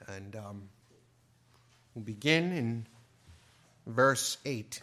And we'll begin in verse 8.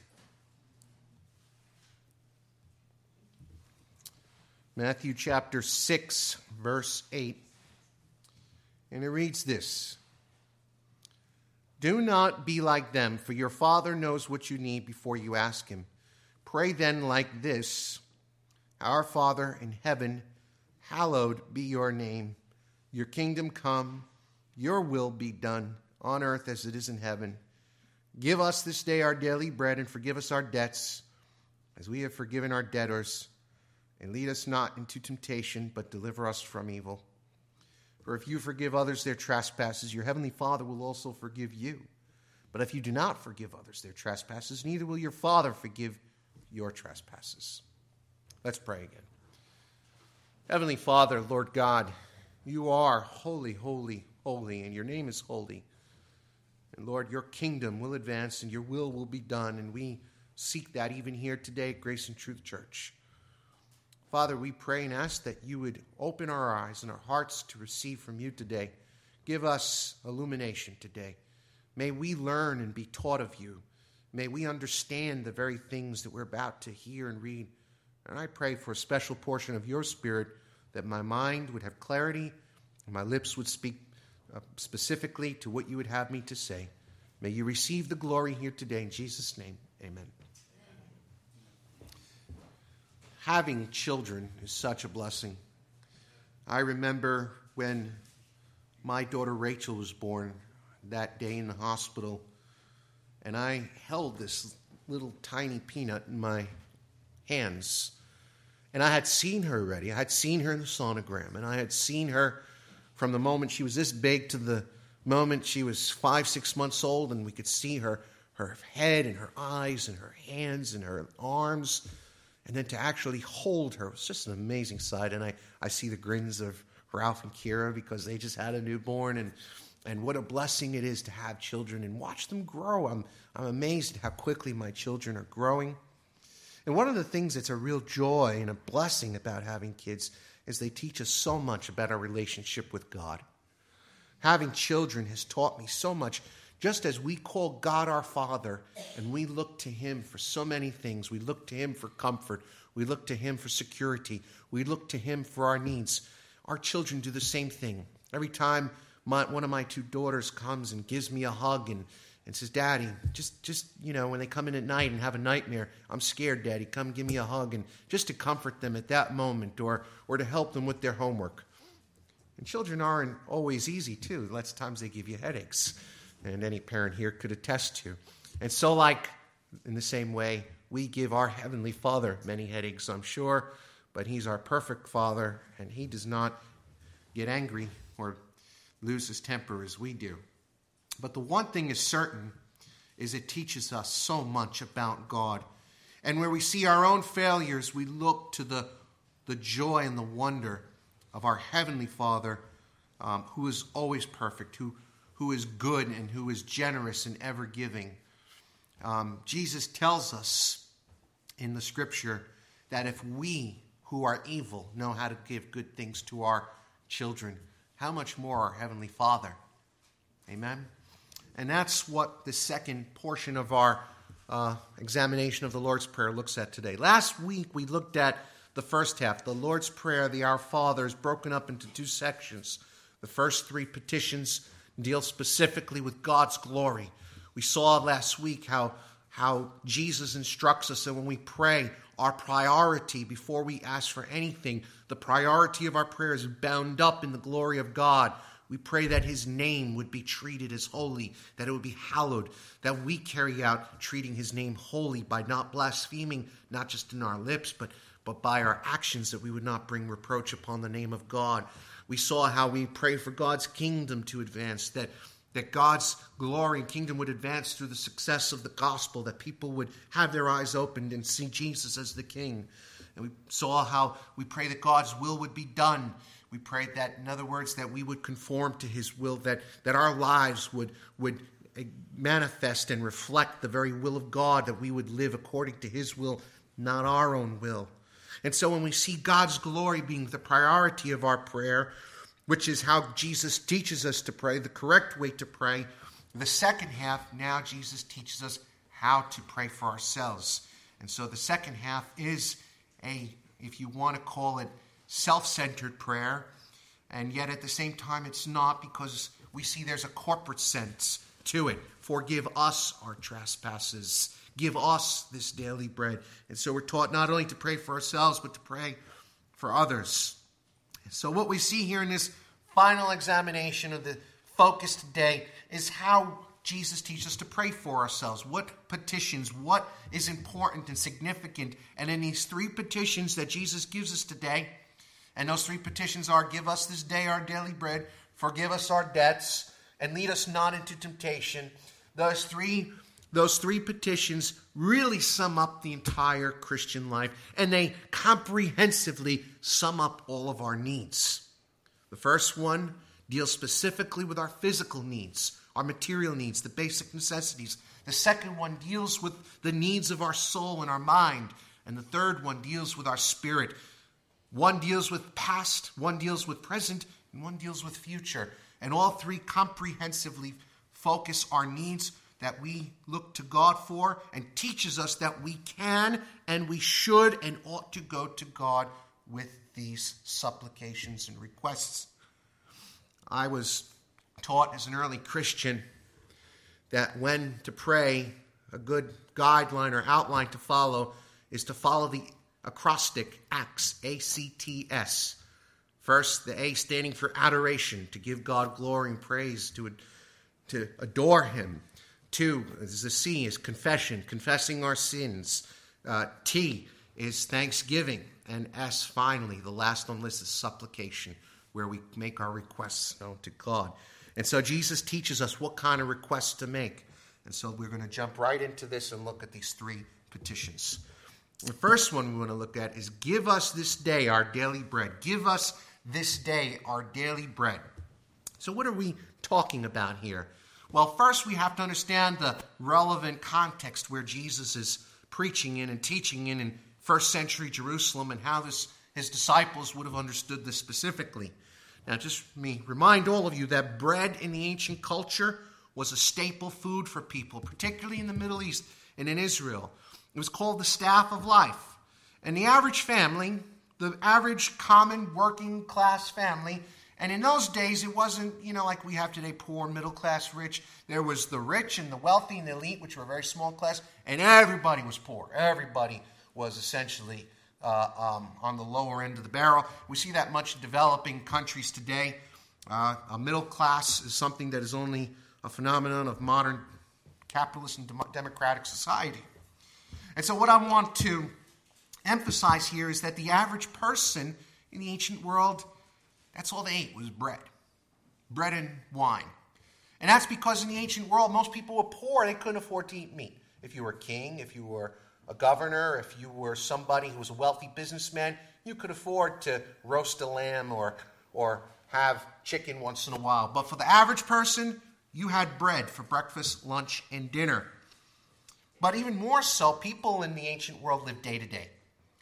Matthew chapter 6, verse 8. And it reads this: "Do not be like them, for your Father knows what you need before you ask him. Pray then like this: Our Father in heaven, hallowed be your name. Your kingdom come, your will be done, on earth as it is in heaven. Give us this day our daily bread, and forgive us our debts, as we have forgiven our debtors. And lead us not into temptation, but deliver us from evil. For if you forgive others their trespasses, your heavenly Father will also forgive you. But if you do not forgive others their trespasses, neither will your Father forgive your trespasses." Let's pray again. Heavenly Father, Lord God, you are holy, holy, holy, and your name is holy. And Lord, your kingdom will advance and your will be done, and we seek that even here today at Grace and Truth Church. Father, we pray and ask that you would open our eyes and our hearts to receive from you today. Give us illumination today. May we learn and be taught of you. May we understand the very things that we're about to hear and read. And I pray for a special portion of your Spirit, that my mind would have clarity and my lips would speak specifically to what you would have me to say. May you receive the glory here today. In Jesus' name, amen. Having children is such a blessing. I remember when my daughter Rachel was born, that day in the hospital, and I held this little tiny peanut in my hands. And I had seen her already. I had seen her in the sonogram, and I had seen her from the moment she was this big to the moment she was 5-6 months old, and we could see her head and her eyes and her hands and her arms. And then to actually hold her was just an amazing sight. And I see the grins of Ralph and Kira because they just had a newborn. And what a blessing it is to have children and watch them grow. I'm amazed at how quickly my children are growing. And one of the things that's a real joy and a blessing about having kids is they teach us so much about our relationship with God. Having children has taught me so much. Just as we call God our Father and we look to him for so many things, we look to him for comfort, we look to him for security, we look to him for our needs, our children do the same thing. Every time one of my two daughters comes and gives me a hug and says, "Daddy, just when they come in at night and have a nightmare, I'm scared, Daddy, come give me a hug," and just to comfort them at that moment or to help them with their homework. And children aren't always easy, too. Lots of times they give you headaches. And any parent here could attest to. And so like, in the same way, we give our Heavenly Father many headaches, I'm sure, but he's our perfect Father, and he does not get angry or lose his temper as we do. But the one thing is certain is it teaches us so much about God. And where we see our own failures, we look to the joy and the wonder of our Heavenly Father, who is always perfect, who is good and who is generous and ever giving. Jesus tells us in the scripture that if we who are evil know how to give good things to our children, how much more our Heavenly Father? Amen? And that's what the second portion of our examination of the Lord's Prayer looks at today. Last week we looked at the first half. The Lord's Prayer, the Our Father, is broken up into two sections. The first three petitions deal specifically with God's glory. We saw last week how Jesus instructs us that when we pray, our priority before we ask for anything, the priority of our prayer is bound up in the glory of God. We pray that his name would be treated as holy, that it would be hallowed, that we carry out treating his name holy by not blaspheming, not just in our lips, but by our actions, that we would not bring reproach upon the name of God. We saw how we pray for God's kingdom to advance, that God's glory and kingdom would advance through the success of the gospel, that people would have their eyes opened and see Jesus as the King. And we saw how we pray that God's will would be done. We prayed that, in other words, that we would conform to his will, that our lives would manifest and reflect the very will of God, that we would live according to his will, not our own will. And so when we see God's glory being the priority of our prayer, which is how Jesus teaches us to pray, the correct way to pray. The second half, now Jesus teaches us how to pray for ourselves. And so the second half is if you want to call it, self-centered prayer. And yet at the same time it's not, because we see there's a corporate sense to it. Forgive us our trespasses. Give us this daily bread. And so we're taught not only to pray for ourselves, but to pray for others. So what we see here in this final examination of the focus today is how Jesus teaches us to pray for ourselves. What petitions, what is important and significant. And in these three petitions that Jesus gives us today, and those three petitions are, give us this day our daily bread, forgive us our debts, and lead us not into temptation. Those three petitions really sum up the entire Christian life, and they comprehensively sum up all of our needs. The first one deals specifically with our physical needs, our material needs, the basic necessities. The second one deals with the needs of our soul and our mind. And the third one deals with our spirit. One deals with past, one deals with present, and one deals with future. And all three comprehensively focus our needs that we look to God for, and teaches us that we can and we should and ought to go to God with these supplications and requests. I was taught as an early Christian that when to pray, a good guideline or outline to follow is to follow the acrostic ACTS, A-C-T-S. First, the A standing for adoration, to give God glory and praise, to adore him. 2 is the C is confession, confessing our sins. T is thanksgiving. And S, finally, the last on the list is supplication, where we make our requests known to God. And so Jesus teaches us what kind of requests to make. And so we're going to jump right into this and look at these three petitions. The first one we want to look at is, give us this day our daily bread. Give us this day our daily bread. So what are we talking about here? Well, first we have to understand the relevant context where Jesus is preaching in and teaching in first century Jerusalem, and how his disciples would have understood this specifically. Now, just let me remind all of you that bread in the ancient culture was a staple food for people, particularly in the Middle East and in Israel. It was called the staff of life. And the average family, the average common working class family, and in those days it wasn't, like we have today, poor, middle class, rich. There was the rich and the wealthy and the elite, which were a very small class, and everybody was poor. Everybody was essentially on the lower end of the barrel. We see that much in developing countries today. A middle class is something that is only a phenomenon of modern capitalist and democratic society. And so what I want to emphasize here is that the average person in the ancient world, that's all they ate was bread. Bread and wine. And that's because in the ancient world, most people were poor. They couldn't afford to eat meat. If you were a king, if you were a governor, if you were somebody who was a wealthy businessman, you could afford to roast a lamb or have chicken once in a while. But for the average person, you had bread for breakfast, lunch, and dinner. But even more so, people in the ancient world lived day to day.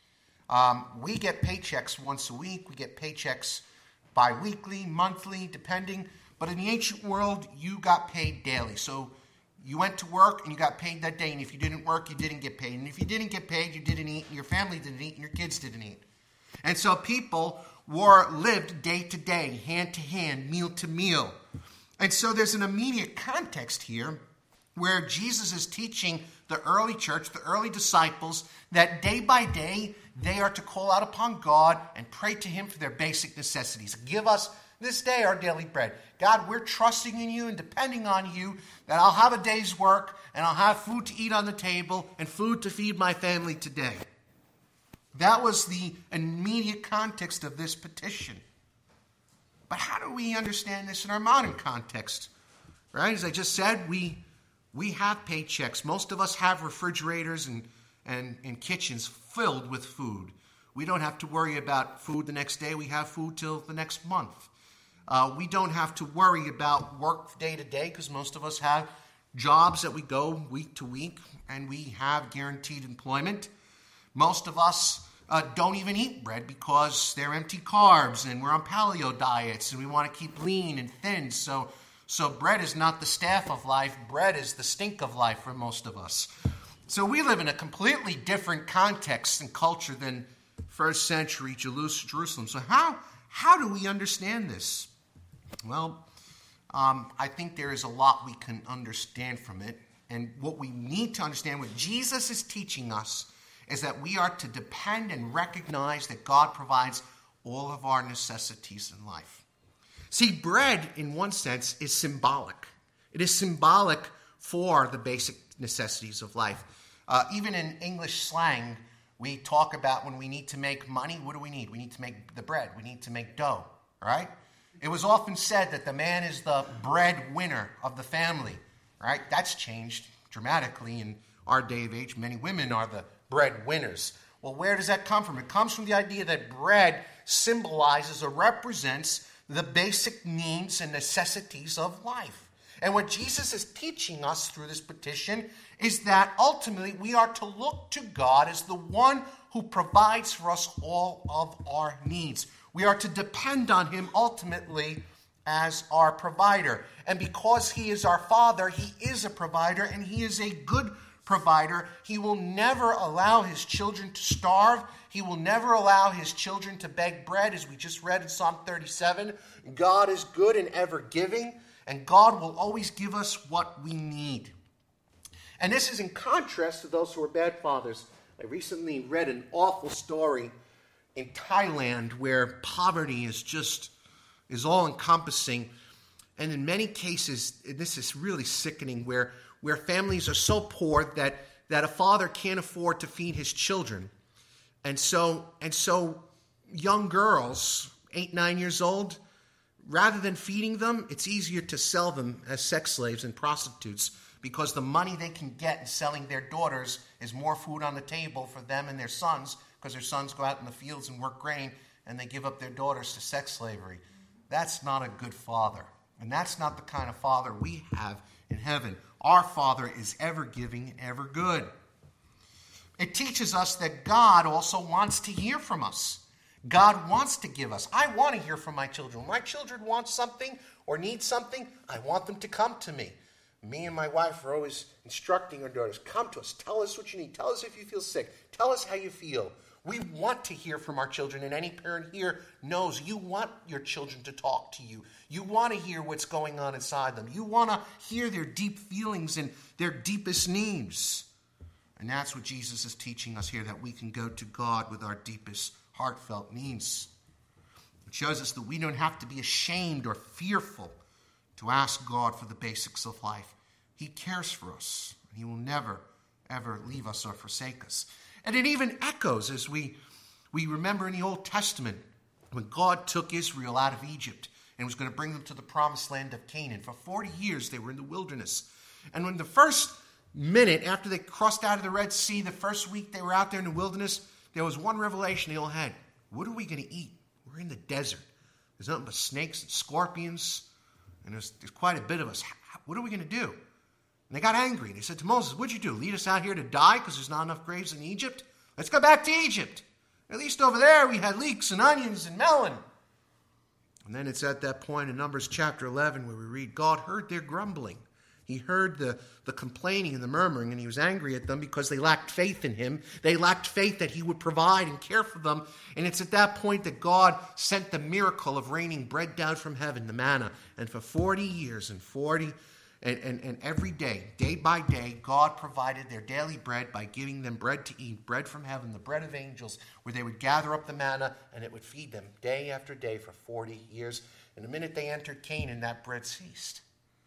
We get paychecks once a week. We get paychecks bi-weekly, monthly, depending. But in the ancient world, you got paid daily. So you went to work and you got paid that day. And if you didn't work, you didn't get paid. And if you didn't get paid, you didn't eat. And your family didn't eat. And your kids didn't eat. And so people lived day to day, hand to hand, meal to meal. And so there's an immediate context here where Jesus is teaching the early church, the early disciples, that day by day they are to call out upon God and pray to him for their basic necessities. Give us this day our daily bread. God, we're trusting in you and depending on you that I'll have a day's work and I'll have food to eat on the table and food to feed my family today. That was the immediate context of this petition. But how do we understand this in our modern context? Right? As I just said, we have paychecks. Most of us have refrigerators and kitchens filled with food. We don't have to worry about food the next day. We have food till the next month. We don't have to worry about work day to day because most of us have jobs that we go week to week and we have guaranteed employment. Most of us don't even eat bread because they're empty carbs and we're on paleo diets and we want to keep lean and thin. So bread is not the staff of life. Bread is the stink of life for most of us. So we live in a completely different context and culture than first century Jerusalem. So how do we understand this? Well, I think there is a lot we can understand from it. And what we need to understand, what Jesus is teaching us, is that we are to depend and recognize that God provides all of our necessities in life. See, bread, in one sense, is symbolic. It is symbolic for the basic necessities of life. Even in English slang, we talk about when we need to make money, what do we need? We need to make the bread. We need to make dough, right? It was often said that the man is the breadwinner of the family, right? That's changed dramatically in our day of age. Many women are the breadwinners. Well, where does that come from? It comes from the idea that bread symbolizes or represents the basic needs and necessities of life. And what Jesus is teaching us through this petition is that ultimately we are to look to God as the one who provides for us all of our needs. We are to depend on him ultimately as our provider. And because he is our Father, he is a provider, and he is a good provider. He will never allow his children to starve. He will never allow his children to beg bread, as we just read in Psalm 37. God is good and ever giving, and God will always give us what we need. And this is in contrast to those who are bad fathers. I recently read an awful story in Thailand where poverty is all-encompassing. And in many cases, this is really sickening, where families are so poor that a father can't afford to feed his children. And so young girls, 8, 9 years old, rather than feeding them, it's easier to sell them as sex slaves and prostitutes, because the money they can get in selling their daughters is more food on the table for them and their sons, because their sons go out in the fields and work grain, and they give up their daughters to sex slavery. That's not a good father. And that's not the kind of father we have in heaven. Our Father is ever giving and ever good. It teaches us that God also wants to hear from us. God wants to give us. I want to hear from my children. When my children want something or need something, I want them to come to me. Me and my wife are always instructing our daughters, come to us, tell us what you need, tell us if you feel sick, tell us how you feel. We want to hear from our children, and any parent here knows you want your children to talk to you. You want to hear what's going on inside them. You want to hear their deep feelings and their deepest needs. And that's what Jesus is teaching us here, that we can go to God with our deepest heartfelt needs. It shows us that we don't have to be ashamed or fearful to ask God for the basics of life. He cares for us, and he will never, ever leave us or forsake us. And it even echoes as we remember in the Old Testament when God took Israel out of Egypt and was going to bring them to the promised land of Canaan. For 40 years they were in the wilderness. And when the first minute after they crossed out of the Red Sea, the first week they were out there in the wilderness, there was one revelation they all had. What are we going to eat? We're in the desert. There's nothing but snakes and scorpions, and there's quite a bit of us. What are we going to do? And they got angry. They said to Moses, what'd you do? Lead us out here to die because there's not enough graves in Egypt? Let's go back to Egypt. At least over there we had leeks and onions and melon. And then it's at that point in Numbers chapter 11 where we read, God heard their grumbling. He heard the complaining and the murmuring, and he was angry at them because they lacked faith in him. They lacked faith that he would provide and care for them. And it's at that point that God sent the miracle of raining bread down from heaven, the manna. And for 40 years and every day by day, God provided their daily bread by giving them bread to eat, bread from heaven, the bread of angels, where they would gather up the manna and it would feed them day after day for 40 years. And the minute they entered Canaan, that bread ceased.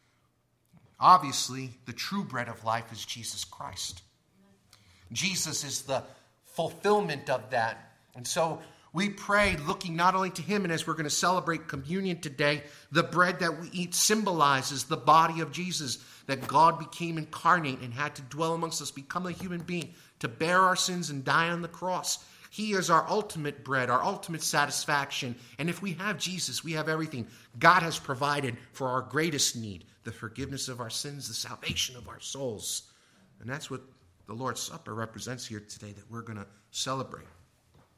Obviously, the true bread of life is Jesus Christ. Jesus is the fulfillment of that. And so we pray looking not only to him, and as we're going to celebrate communion today, the bread that we eat symbolizes the body of Jesus, that God became incarnate and had to dwell amongst us, become a human being, to bear our sins and die on the cross. He is our ultimate bread, our ultimate satisfaction. And if we have Jesus, we have everything. God has provided for our greatest need, the forgiveness of our sins, the salvation of our souls. And that's what the Lord's Supper represents here today that we're going to celebrate.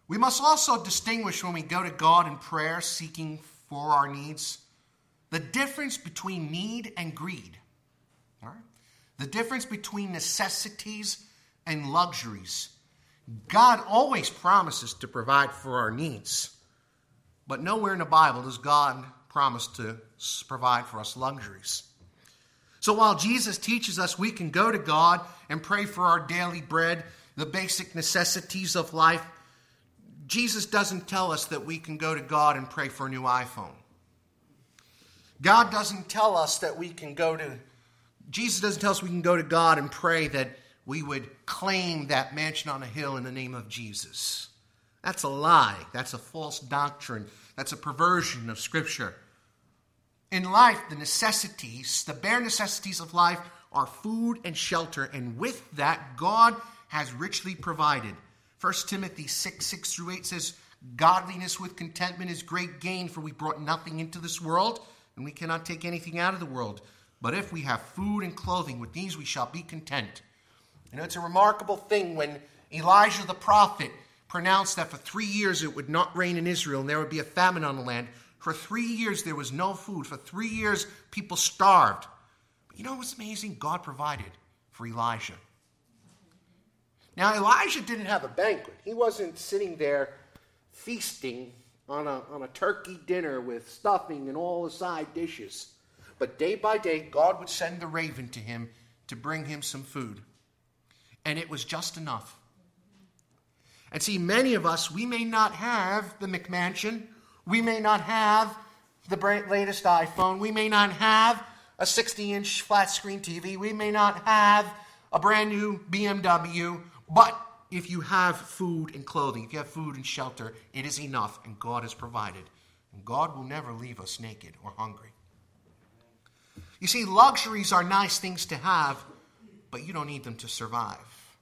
We must also distinguish when we go to God in prayer seeking for our needs, the difference between need and greed. All right? The difference between necessities and luxuries. God always promises to provide for our needs, but nowhere in the Bible does God promise to provide for us luxuries. So while Jesus teaches us we can go to God and pray for our daily bread, the basic necessities of life, Jesus doesn't tell us that we can go to God and pray for a new iPhone. God doesn't tell us that we can go to, Jesus doesn't tell us we can go to God and pray that we would claim that mansion on a hill in the name of Jesus. That's a lie. That's a false doctrine. That's a perversion of Scripture. In life, the necessities, the bare necessities of life are food and shelter, and with that, God has richly provided. 1 Timothy 6:6-8 says, "Godliness with contentment is great gain, for we brought nothing into this world, and we cannot take anything out of the world. But if we have food and clothing, with these we shall be content." You know, it's a remarkable thing when Elijah the prophet pronounced that for 3 years it would not rain in Israel and there would be a famine on the land. For 3 years there was no food. For 3 years people starved. But you know what's amazing? God provided for Elijah. Now Elijah didn't have a banquet. He wasn't sitting there feasting on a turkey dinner with stuffing and all the side dishes. But day by day, God would send the raven to him to bring him some food. And it was just enough. And see, many of us, we may not have the McMansion. We may not have the latest iPhone. We may not have a 60-inch flat-screen TV. We may not have a brand new BMW. But if you have food and clothing, if you have food and shelter, it is enough, and God has provided. And God will never leave us naked or hungry. You see, luxuries are nice things to have, but you don't need them to survive.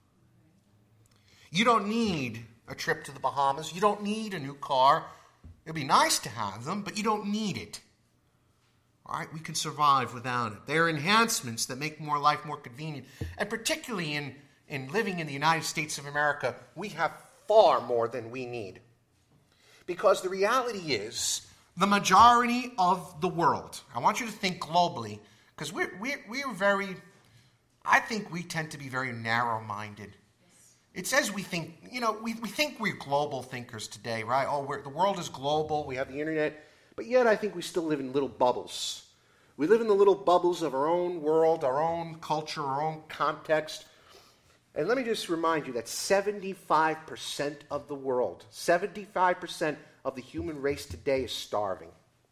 You don't need a trip to the Bahamas. You don't need a new car. It'd be nice to have them, but you don't need it. All right, we can survive without it. They're enhancements that make life more convenient. And particularly in living in the United States of America, we have far more than we need. Because the reality is, the majority of the world, I want you to think globally, because we're very, I think we tend to be very narrow-minded. It says we think, we think we're global thinkers today, right? The world is global, we have the internet, but yet I think we still live in little bubbles. We live in the little bubbles of our own world, our own culture, our own context. And let me just remind you that 75% of the world, 75% of the human race today is starving.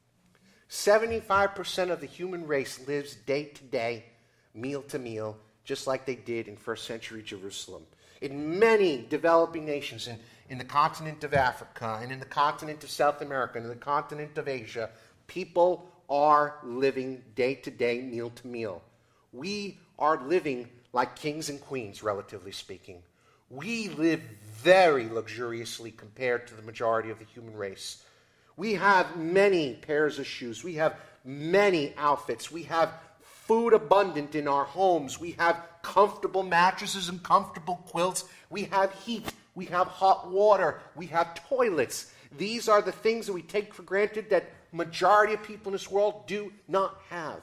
75% of the human race lives day to day, meal to meal, just like they did in first century Jerusalem. In many developing nations, in the continent of Africa, and in the continent of South America, and in the continent of Asia, people are living day to day, meal to meal. We are living like kings and queens, relatively speaking. We live very luxuriously compared to the majority of the human race. We have many pairs of shoes. We have many outfits. We have food abundant in our homes. We have comfortable mattresses and comfortable quilts. We have heat. We have hot water. We have toilets. These are the things that we take for granted that majority of people in this world do not have.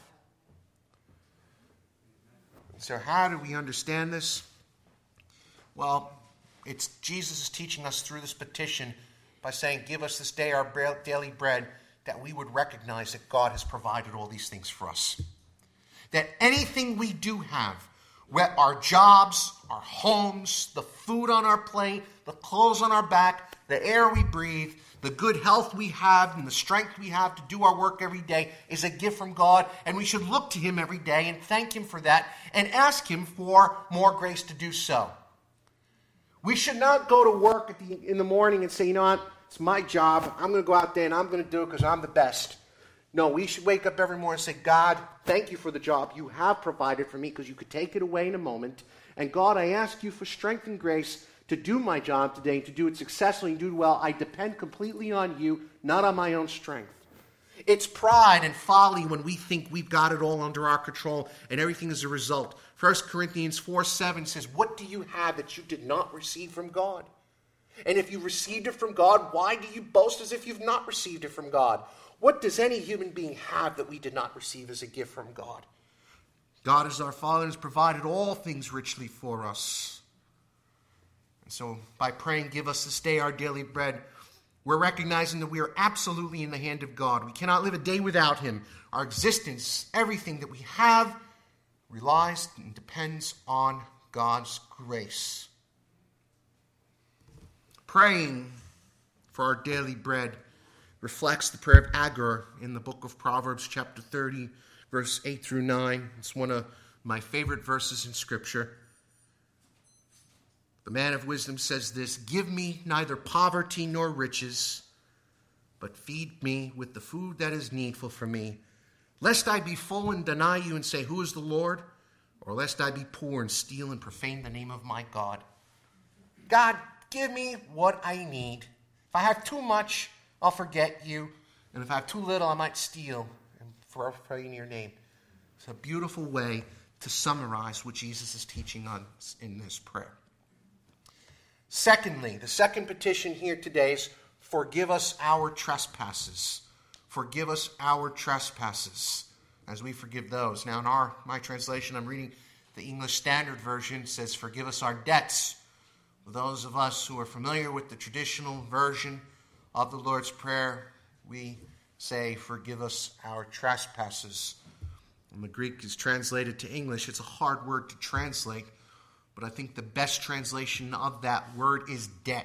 So how do we understand this? Well, it's Jesus is teaching us through this petition by saying, give us this day our daily bread, that we would recognize that God has provided all these things for us. That anything we do have, our jobs, our homes, the food on our plate, the clothes on our back, the air we breathe, the good health we have and the strength we have to do our work every day is a gift from God, and we should look to Him every day and thank Him for that and ask Him for more grace to do so. We should not go to work in the morning and say, you know what, it's my job. I'm going to go out there and I'm going to do it because I'm the best. No, we should wake up every morning and say, God, thank you for the job you have provided for me, because you could take it away in a moment. And God, I ask you for strength and grace to do my job today, to do it successfully and do it well. I depend completely on you, not on my own strength. It's pride and folly when we think we've got it all under our control and everything is a result. 1 Corinthians 4:7 says, what do you have that you did not receive from God? And if you received it from God, why do you boast as if you've not received it from God? What does any human being have that we did not receive as a gift from God? God is our Father and has provided all things richly for us. And so by praying, give us this day our daily bread, we're recognizing that we are absolutely in the hand of God. We cannot live a day without him. Our existence, everything that we have, relies and depends on God's grace. Praying for our daily bread reflects the prayer of Agur in the book of Proverbs, chapter 30, verse 8 through 9. It's one of my favorite verses in Scripture. The man of wisdom says this, "Give me neither poverty nor riches, but feed me with the food that is needful for me, lest I be full and deny you and say, 'Who is the Lord?' Or lest I be poor and steal and profane the name of my God." God, give me what I need. If I have too much, I'll forget you. And if I have too little, I might steal and profane your name. It's a beautiful way to summarize what Jesus is teaching us in this prayer. Secondly, the second petition here today is, forgive us our trespasses. Forgive us our trespasses, as we forgive those. Now, in my translation, I'm reading the English Standard Version, says, forgive us our debts. For those of us who are familiar with the traditional version of the Lord's Prayer, we say, forgive us our trespasses. When the Greek is translated to English, it's a hard word to translate, but I think the best translation of that word is debt.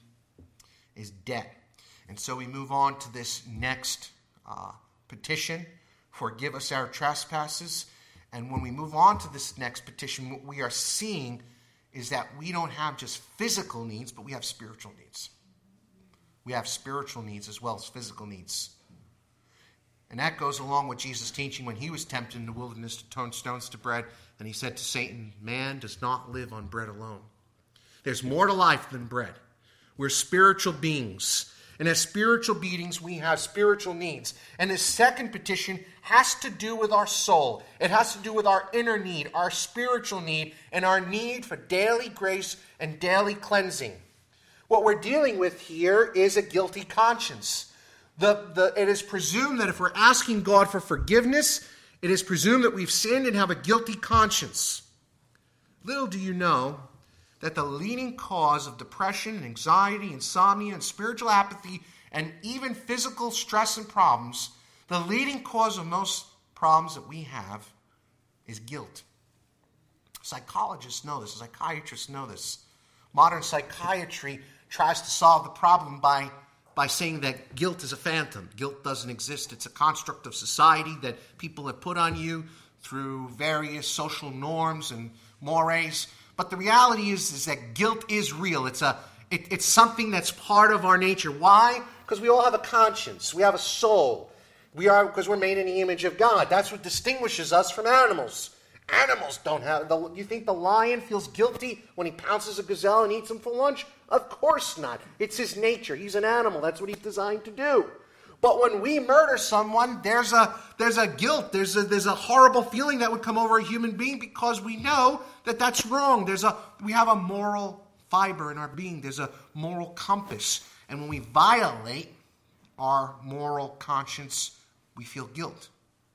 Is debt. And so we move on to this next petition, forgive us our trespasses. And when we move on to this next petition, what we are seeing is that we don't have just physical needs, but we have spiritual needs. We have spiritual needs as well as physical needs. And that goes along with Jesus' teaching when he was tempted in the wilderness to turn stones to bread. And he said to Satan, man does not live on bread alone. There's more to life than bread. We're spiritual beings. And as spiritual beings, we have spiritual needs. And this second petition has to do with our soul. It has to do with our inner need, our spiritual need, and our need for daily grace and daily cleansing. What we're dealing with here is a guilty conscience. It is presumed that if we're asking God for forgiveness, it is presumed that we've sinned and have a guilty conscience. Little do you know that the leading cause of depression, anxiety, insomnia, and spiritual apathy, and even physical stress and problems, the leading cause of most problems that we have is guilt. Psychologists know this. Psychiatrists know this. Modern psychiatry tries to solve the problem by saying that guilt is a phantom. Guilt doesn't exist. It's a construct of society that people have put on you through various social norms and mores. But the reality is that guilt is real. It's something that's part of our nature. Why? Because we all have a conscience. We have a soul. Because we're made in the image of God. That's what distinguishes us from animals. Animals don't have... You think the lion feels guilty when he pounces a gazelle and eats him for lunch? Of course not. It's his nature. He's an animal. That's what he's designed to do. But when we murder someone, there's a guilt. There's a horrible feeling that would come over a human being because we know that that's wrong. We have a moral fiber in our being. There's a moral compass. And when we violate our moral conscience, we feel guilt.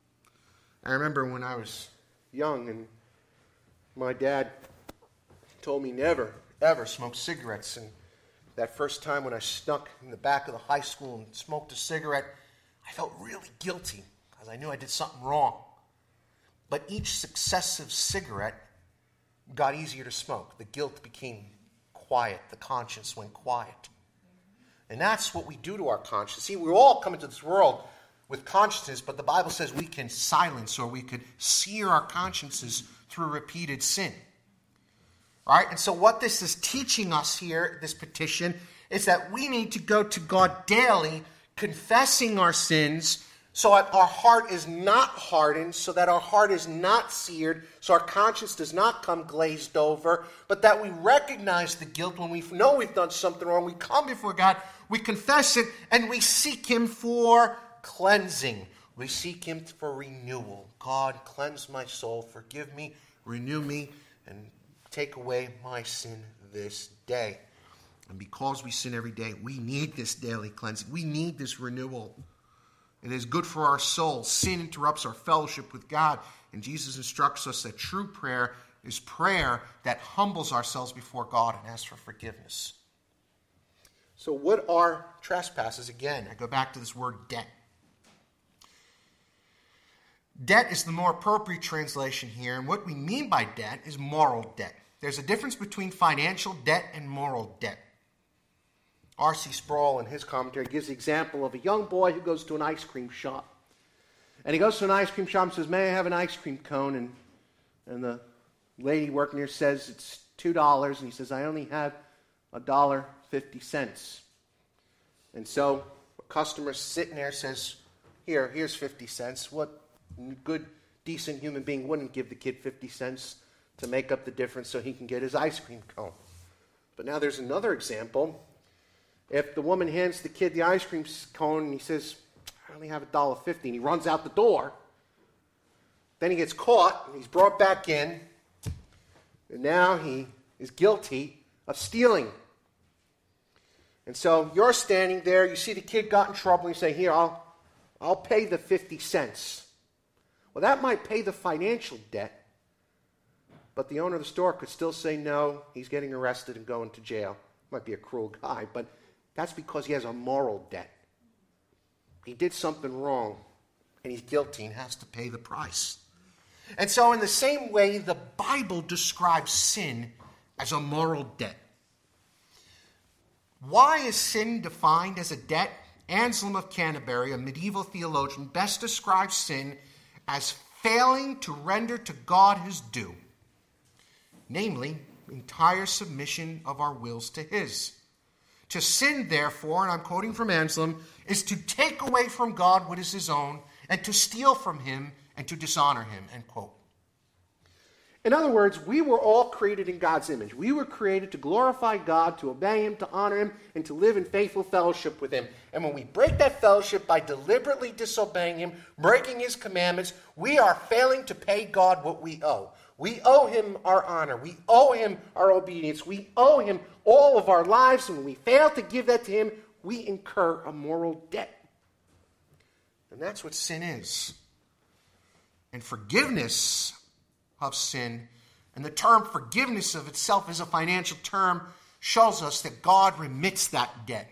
I remember when I was young and my dad told me never, ever smoke cigarettes. And that first time when I snuck in the back of the high school and smoked a cigarette, I felt really guilty because I knew I did something wrong. But each successive cigarette got easier to smoke. The guilt became quiet. The conscience went quiet. And that's what we do to our conscience. See, we all come into this world with consciences, but the Bible says we can silence or we could sear our consciences through repeated sin. All right? And so what this is teaching us here, this petition, is that we need to go to God daily, confessing our sins, so that our heart is not hardened, so that our heart is not seared, so our conscience does not come glazed over, but that we recognize the guilt when we know we've done something wrong. We come before God, we confess it, and we seek Him for cleansing. We seek Him for renewal. God, cleanse my soul, forgive me, renew me, and take away my sin this day. And because we sin every day, we need this daily cleansing. We need this renewal. It is good for our soul. Sin interrupts our fellowship with God. And Jesus instructs us that true prayer is prayer that humbles ourselves before God and asks for forgiveness. So what are trespasses? Again, I go back to this word debt. Debt is the more appropriate translation here. And what we mean by debt is moral debt. There's a difference between financial debt and moral debt. R.C. Sproul, in his commentary, gives the example of a young boy who goes to an ice cream shop. And he goes to an ice cream shop and says, "May I have an ice cream cone?" And the lady working there says it's $2. And he says, "I only have $1.50. And so a customer sitting there says, here's 50 cents. What good, decent human being wouldn't give the kid 50 cents to make up the difference so he can get his ice cream cone? But now there's another example. If the woman hands the kid the ice cream cone and he says, "I only have $1.50, and he runs out the door, then he gets caught and he's brought back in, and now he is guilty of stealing. And so you're standing there, you see the kid got in trouble, and you say, "Here, I'll pay the 50 cents. Well, that might pay the financial debt, but the owner of the store could still say, "No, he's getting arrested and going to jail." Might be a cruel guy, but that's because he has a moral debt. He did something wrong, and he's guilty and has to pay the price. And so in the same way, the Bible describes sin as a moral debt. Why is sin defined as a debt? Anselm of Canterbury, a medieval theologian, best describes sin as failing to render to God his due, namely, entire submission of our wills to his. To sin, therefore, and I'm quoting from Anselm, is to take away from God what is his own, and to steal from him, and to dishonor him, end quote. In other words, we were all created in God's image. We were created to glorify God, to obey him, to honor him, and to live in faithful fellowship with him. And when we break that fellowship by deliberately disobeying him, breaking his commandments, we are failing to pay God what we owe. We owe him our honor. We owe him our obedience. We owe him all of our lives. And when we fail to give that to him, we incur a moral debt. And that's what sin is. And forgiveness of sin, and the term forgiveness of itself is a financial term, shows us that God remits that debt.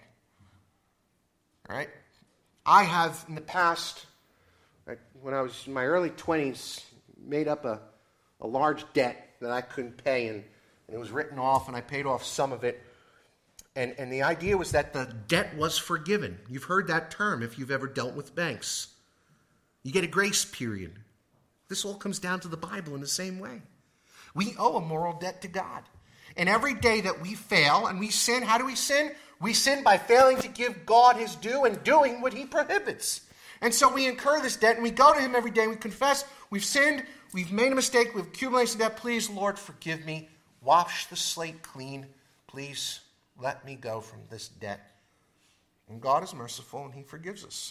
All right? I have in the past, when I was in my early 20s, made up a large debt that I couldn't pay, and it was written off, and I paid off some of it. And the idea was that the debt was forgiven. You've heard that term if you've ever dealt with banks. You get a grace period. This all comes down to the Bible in the same way. We owe a moral debt to God. And every day that we fail and we sin, how do we sin? We sin by failing to give God his due and doing what he prohibits. And so we incur this debt, and we go to him every day, and we confess we've sinned, we've made a mistake, we've accumulated debt. Please, Lord, forgive me. Wash the slate clean. Please let me go from this debt. And God is merciful, and he forgives us.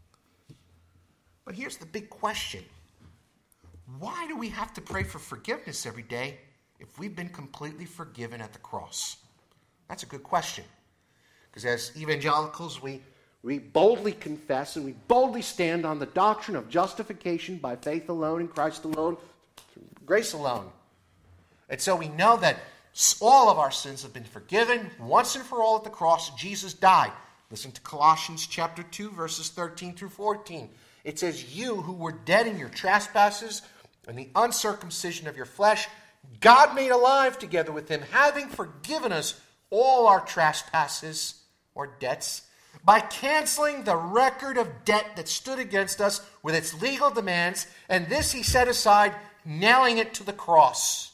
But here's the big question. Why do we have to pray for forgiveness every day if we've been completely forgiven at the cross? That's a good question. Because as evangelicals, we boldly confess and we boldly stand on the doctrine of justification by faith alone in Christ alone, grace alone. And so we know that all of our sins have been forgiven once and for all at the cross. Jesus died. Listen to Colossians chapter 2, verses 13 through 14. It says, "You who were dead in your trespasses and the uncircumcision of your flesh, God made alive together with him, having forgiven us all our trespasses," or debts, "by canceling the record of debt that stood against us with its legal demands, and this he set aside, nailing it to the cross."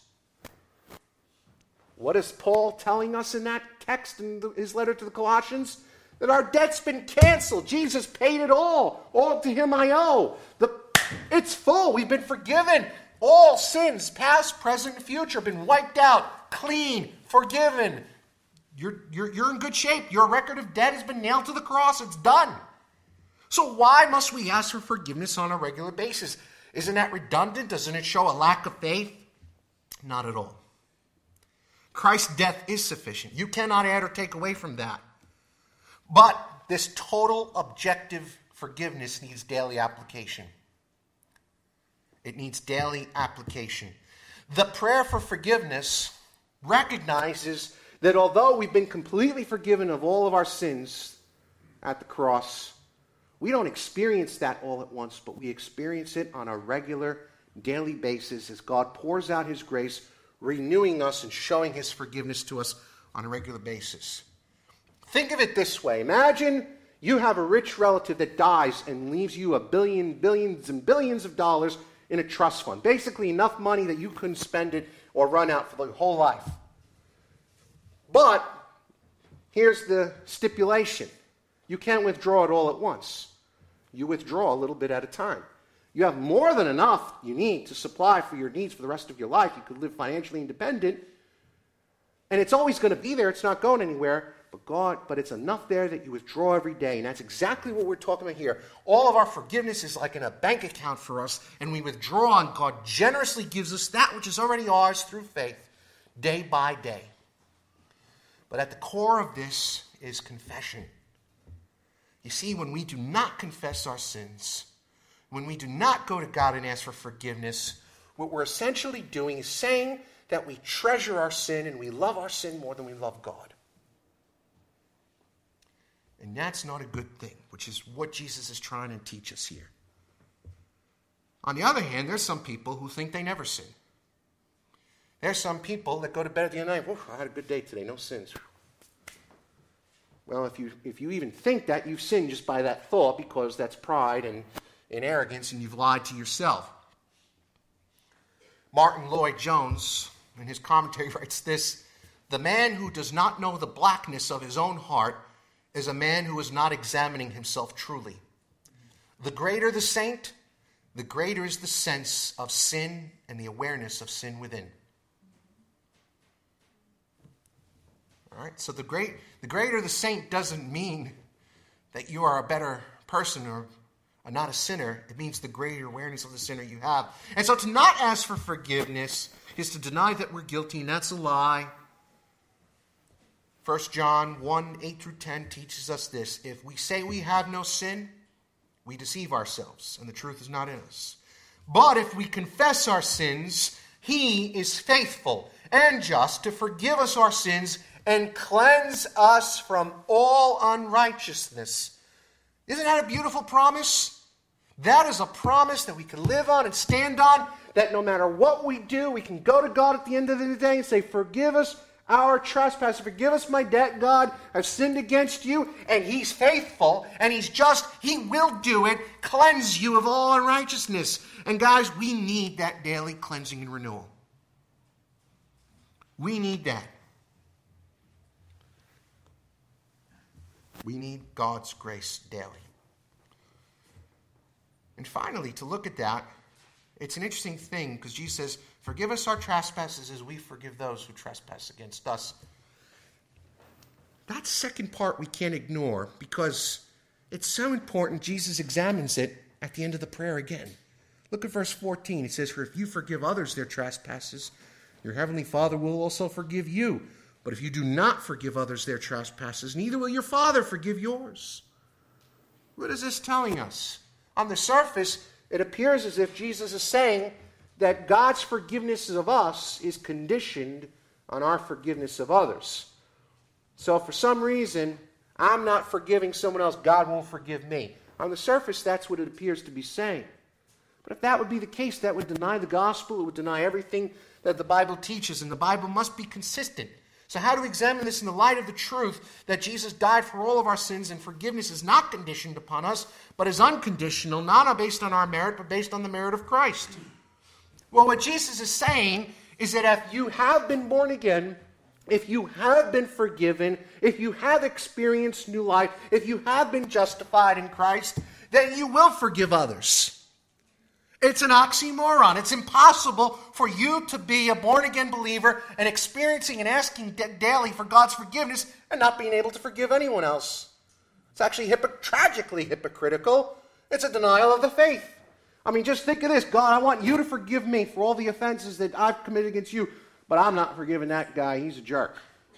What is Paul telling us in that text in his letter to the Colossians? That our debt's been canceled. Jesus paid it all. All to him I owe. It's full. We've been forgiven. All sins, past, present, and future, have been wiped out, clean, forgiven. You're in good shape. Your record of debt has been nailed to the cross. It's done. So why must we ask for forgiveness on a regular basis? Isn't that redundant? Doesn't it show a lack of faith? Not at all. Christ's death is sufficient. You cannot add or take away from that. But this total objective forgiveness needs daily application. It needs daily application. The prayer for forgiveness recognizes that although we've been completely forgiven of all of our sins at the cross, we don't experience that all at once, but we experience it on a regular, daily basis as God pours out his grace, renewing us and showing his forgiveness to us on a regular basis. Think of it this way. Imagine you have a rich relative that dies and leaves you billions and billions of dollars in a trust fund. Basically enough money that you couldn't spend it or run out for the whole life. But here's the stipulation. You can't withdraw it all at once. You withdraw a little bit at a time. You have more than enough you need to supply for your needs for the rest of your life. You could live financially independent. And it's always going to be there. It's not going anywhere. But it's enough there that you withdraw every day. And that's exactly what we're talking about here. All of our forgiveness is like in a bank account for us. And we withdraw, and God generously gives us that which is already ours through faith, day by day. But at the core of this is confession. You see, when we do not confess our sins, when we do not go to God and ask for forgiveness, what we're essentially doing is saying that we treasure our sin and we love our sin more than we love God. And that's not a good thing, which is what Jesus is trying to teach us here. On the other hand, there's some people who think they never sin. There's some people that go to bed at the end of the night, I had a good day today, no sins. Well, if you even think that, you've sinned just by that thought, because that's pride and arrogance, and you've lied to yourself. Martin Lloyd-Jones, in his commentary, writes this: "The man who does not know the blackness of his own heart is a man who is not examining himself truly. The greater the saint, the greater is the sense of sin and the awareness of sin within." All right, so the greater the saint doesn't mean that you are a better person or not a sinner. It means the greater awareness of the sinner you have. And so to not ask for forgiveness is to deny that we're guilty, and that's a lie. 1 John 1, 8 through 10 teaches us this: if we say we have no sin, we deceive ourselves, and the truth is not in us. But if we confess our sins, he is faithful and just to forgive us our sins and cleanse us from all unrighteousness. Isn't that a beautiful promise? That is a promise that we can live on and stand on, that no matter what we do, we can go to God at the end of the day and say, forgive us our trespass, forgive us my debt, God, I've sinned against you, and he's faithful, and he's just, he will do it, cleanse you of all unrighteousness. And guys, we need that daily cleansing and renewal. We need that. We need God's grace daily. And finally, to look at that, it's an interesting thing, because Jesus says, forgive us our trespasses as we forgive those who trespass against us. That second part we can't ignore, because it's so important. Jesus examines it at the end of the prayer again. Look at verse 14. It says, for if you forgive others their trespasses, your heavenly Father will also forgive you. But if you do not forgive others their trespasses, neither will your Father forgive yours. What is this telling us? On the surface, it appears as if Jesus is saying that God's forgiveness of us is conditioned on our forgiveness of others. So if for some reason I'm not forgiving someone else, God won't forgive me. On the surface, that's what it appears to be saying. But if that would be the case, that would deny the gospel. It would deny everything that the Bible teaches, and the Bible must be consistent. So how do we examine this in the light of the truth that Jesus died for all of our sins, and forgiveness is not conditioned upon us, but is unconditional, not based on our merit, but based on the merit of Christ? Well, what Jesus is saying is that if you have been born again, if you have been forgiven, if you have experienced new life, if you have been justified in Christ, then you will forgive others. It's an oxymoron. It's impossible for you to be a born-again believer and experiencing and asking daily for God's forgiveness and not being able to forgive anyone else. It's actually tragically hypocritical. It's a denial of the faith. I mean, just think of this. God, I want you to forgive me for all the offenses that I've committed against you. but I'm not forgiving that guy. He's a jerk.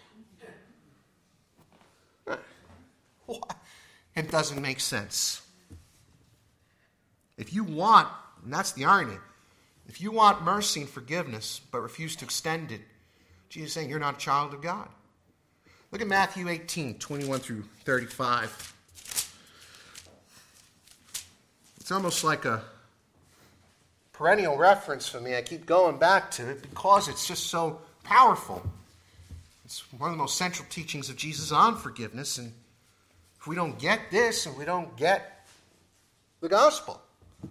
It doesn't make sense. If you want, and that's the irony, if you want mercy and forgiveness but refuse to extend it, Jesus is saying you're not a child of God. Look at Matthew 18, 21 through 35. It's almost like a perennial reference for me. I keep going back to it because it's just so powerful. It's one of the most central teachings of Jesus on forgiveness. And if we don't get this and we don't get the gospel,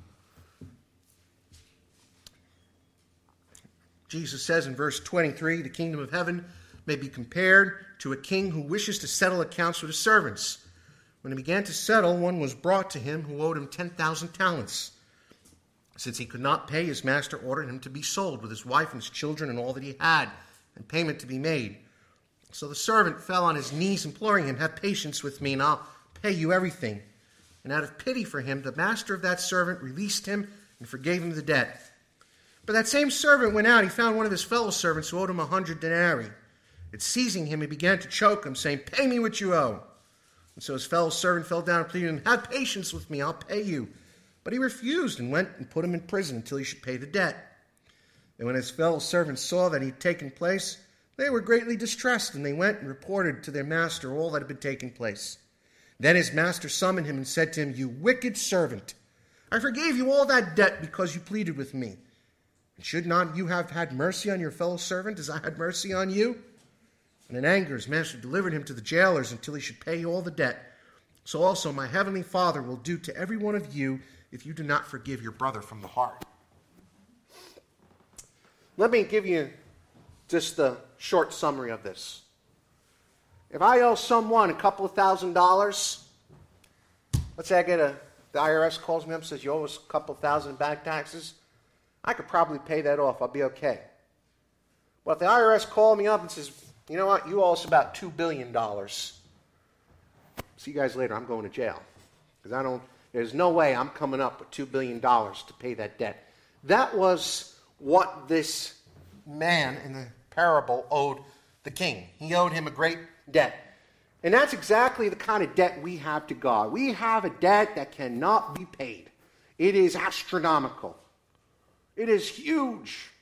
Jesus says in verse 23, the kingdom of heaven may be compared to a king who wishes to settle accounts with his servants. When he began to settle, one was brought to him who owed him 10,000 talents. Since he could not pay, his master ordered him to be sold with his wife and his children and all that he had, and payment to be made. So the servant fell on his knees, imploring him, "Have patience with me, and I'll pay you everything." And out of pity for him, the master of that servant released him and forgave him the debt. But that same servant went out. He found one of his fellow servants who owed him 100 denarii. And seizing him, he began to choke him, saying, "Pay me what you owe." And so his fellow servant fell down and pleaded with him, "Have patience with me, I'll pay you." But he refused and went and put him in prison until he should pay the debt. And when his fellow servants saw that he had taken place, they were greatly distressed, and they went and reported to their master all that had been taking place. Then his master summoned him and said to him, "You wicked servant, I forgave you all that debt because you pleaded with me. And should not you have had mercy on your fellow servant as I had mercy on you?" And in anger his master delivered him to the jailers until he should pay all the debt. So also my heavenly Father will do to every one of you if you do not forgive your brother from the heart. Let me give you just a short summary of this. If I owe someone a couple of $1,000s, let's say the IRS calls me up and says, "You owe us a couple of thousand in back taxes," I could probably pay that off. I'll be okay. But if the IRS called me up and says, "You know what, you owe us about $2 billion. See you guys later, I'm going to jail." Because there's no way I'm coming up with $2 billion to pay that debt. That was what this man in the parable owed the king. He owed him a great debt. And that's exactly the kind of debt we have to God. We have a debt that cannot be paid. It is astronomical. It is huge.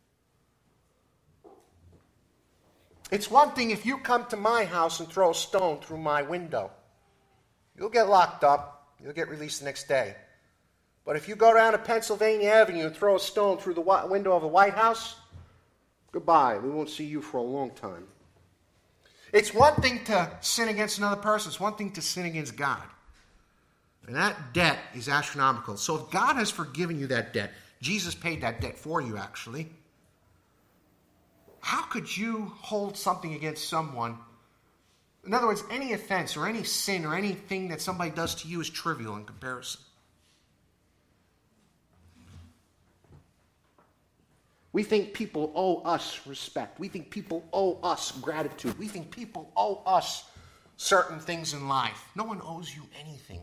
It's one thing if you come to my house and throw a stone through my window. You'll get locked up. You'll get released the next day. But if you go down to Pennsylvania Avenue and throw a stone through the window of the White House, goodbye. We won't see you for a long time. It's one thing to sin against another person. It's one thing to sin against God. And that debt is astronomical. So if God has forgiven you that debt, Jesus paid that debt for you, actually. How could you hold something against someone? In other words, any offense or any sin or anything that somebody does to you is trivial in comparison. We think people owe us respect. We think people owe us gratitude. We think people owe us certain things in life. No one owes you anything.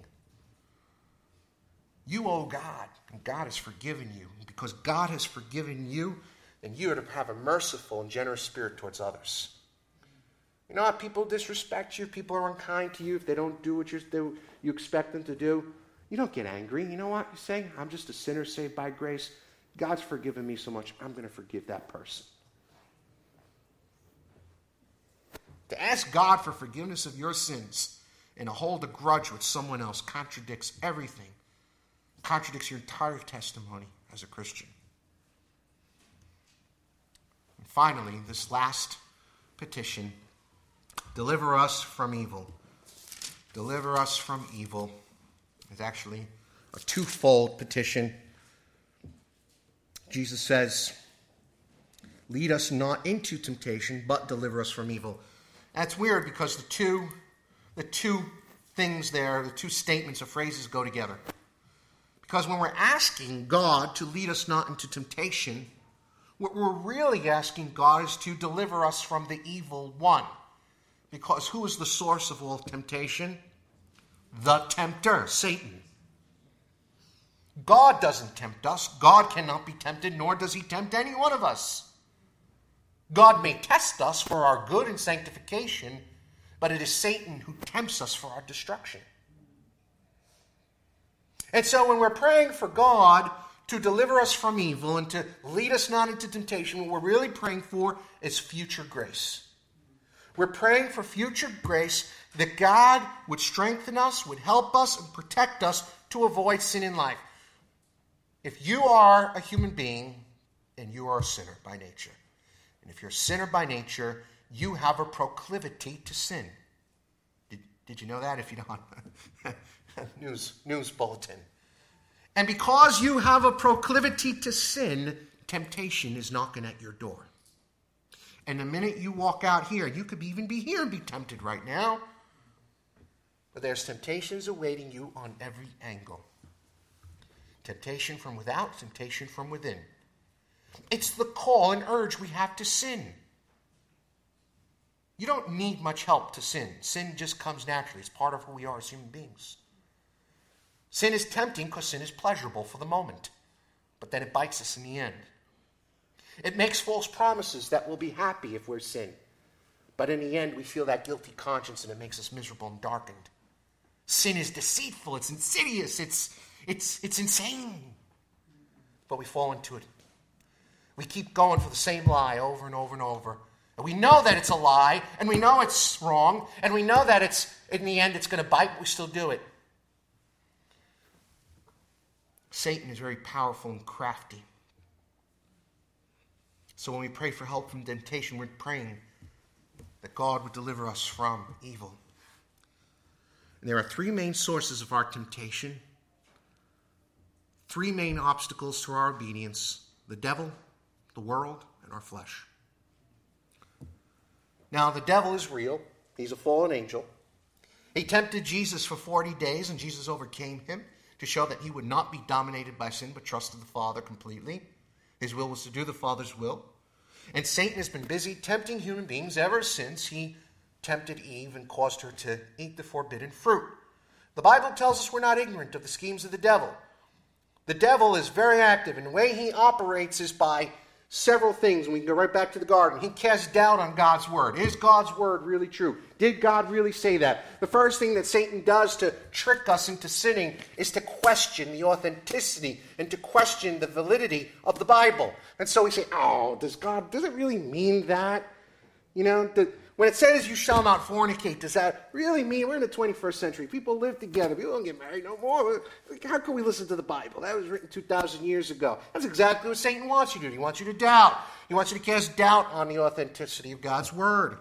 You owe God, and God has forgiven you. And because God has forgiven you, then you are to have a merciful and generous spirit towards others. You know how people disrespect you, people are unkind to you, if they don't do what you expect them to do, you don't get angry. You know what you say? I'm just a sinner saved by grace. God's forgiven me so much, I'm going to forgive that person. To ask God for forgiveness of your sins and to hold a grudge with someone else contradicts everything. Contradicts your entire testimony as a Christian. And finally, this last petition, deliver us from evil. Deliver us from evil. It's actually a twofold petition. Jesus says, lead us not into temptation, but deliver us from evil. That's weird because the two things there, the two statements or phrases go together. Because when we're asking God to lead us not into temptation, what we're really asking God is to deliver us from the evil one. Because who is the source of all temptation? The tempter, Satan. God doesn't tempt us. God cannot be tempted, nor does he tempt any one of us. God may test us for our good and sanctification, but it is Satan who tempts us for our destruction. And so when we're praying for God to deliver us from evil and to lead us not into temptation, what we're really praying for is future grace. We're praying for future grace that God would strengthen us, would help us, and protect us to avoid sin in life. If you are a human being, and you are a sinner by nature, and if you're a sinner by nature, you have a proclivity to sin. Did you know that? If you don't, news bulletin. And because you have a proclivity to sin, temptation is knocking at your door. And the minute you walk out here, you could even be here and be tempted right now. But there's temptations awaiting you on every angle. Temptation from without, temptation from within. It's the call and urge we have to sin. You don't need much help to sin. Sin just comes naturally. It's part of who we are as human beings. Sin is tempting because sin is pleasurable for the moment. But then it bites us in the end. It makes false promises that we'll be happy if we're sin. But in the end, we feel that guilty conscience and it makes us miserable and darkened. Sin is deceitful. It's insidious. It's insane. But we fall into it. We keep going for the same lie over and over and over. And we know that it's a lie, and we know it's wrong, and we know that it's in the end it's going to bite, but we still do it. Satan is very powerful and crafty. So when we pray for help from temptation, we're praying that God would deliver us from evil. And there are three main sources of our temptation. Three main obstacles to our obedience: the devil, the world, and our flesh. Now, the devil is real. He's a fallen angel. He tempted Jesus for 40 days, and Jesus overcame him to show that he would not be dominated by sin, but trusted the Father completely. His will was to do the Father's will. And Satan has been busy tempting human beings ever since he tempted Eve and caused her to eat the forbidden fruit. The Bible tells us we're not ignorant of the schemes of the devil. The devil is very active, and the way he operates is by several things. And we can go right back to the garden. He casts doubt on God's word. Is God's word really true? Did God really say that? The first thing that Satan does to trick us into sinning is to question the authenticity and to question the validity of the Bible. And so we say, does it really mean that? You know, when it says you shall not fornicate, does that really mean we're in the 21st century? People live together. People don't get married no more. How can we listen to the Bible? That was written 2,000 years ago. That's exactly what Satan wants you to do. He wants you to doubt. He wants you to cast doubt on the authenticity of God's word.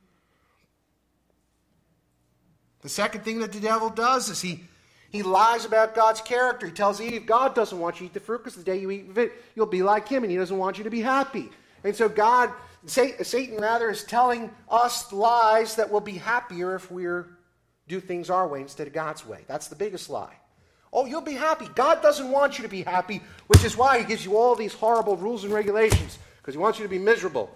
The second thing that the devil does is he lies about God's character. He tells Eve, God doesn't want you to eat the fruit because the day you eat of it, you'll be like him, and he doesn't want you to be happy. And so Satan is telling us lies that we'll be happier if we do things our way instead of God's way. That's the biggest lie. Oh, you'll be happy. God doesn't want you to be happy, which is why he gives you all these horrible rules and regulations, because he wants you to be miserable.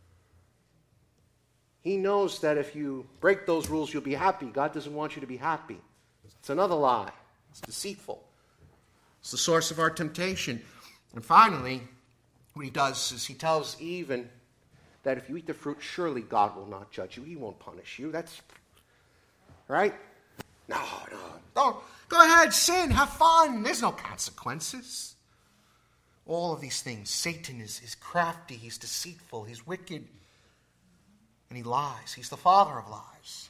He knows that if you break those rules, you'll be happy. God doesn't want you to be happy. It's another lie. It's deceitful. It's the source of our temptation. And finally, what he does is he tells Eve that if you eat the fruit, surely God will not judge you. He won't punish you. That's right? No. Go ahead, sin, have fun. There's no consequences. All of these things. Satan is crafty, he's deceitful, he's wicked, and he lies. He's the father of lies.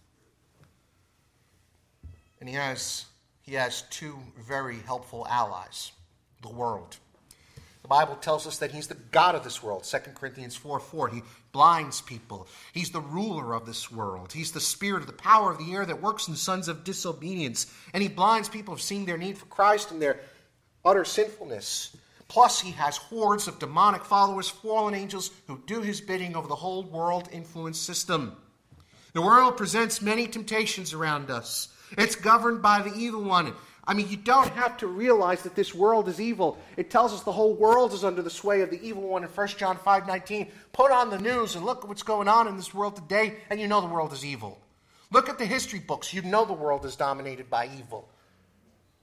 And he has two very helpful allies, the world. The Bible tells us that he's the God of this world. 2 Corinthians 4:4. He blinds people. He's the ruler of this world. He's the spirit of the power of the air that works in the sons of disobedience. And he blinds people of seeing their need for Christ and their utter sinfulness. Plus, he has hordes of demonic followers, fallen angels, who do his bidding over the whole world influence system. The world presents many temptations around us. It's governed by the evil one. I mean, you don't have to realize that this world is evil. It tells us the whole world is under the sway of the evil one in 1 John 5:19. Put on the news and look at what's going on in this world today, and you know the world is evil. Look at the history books. You know the world is dominated by evil.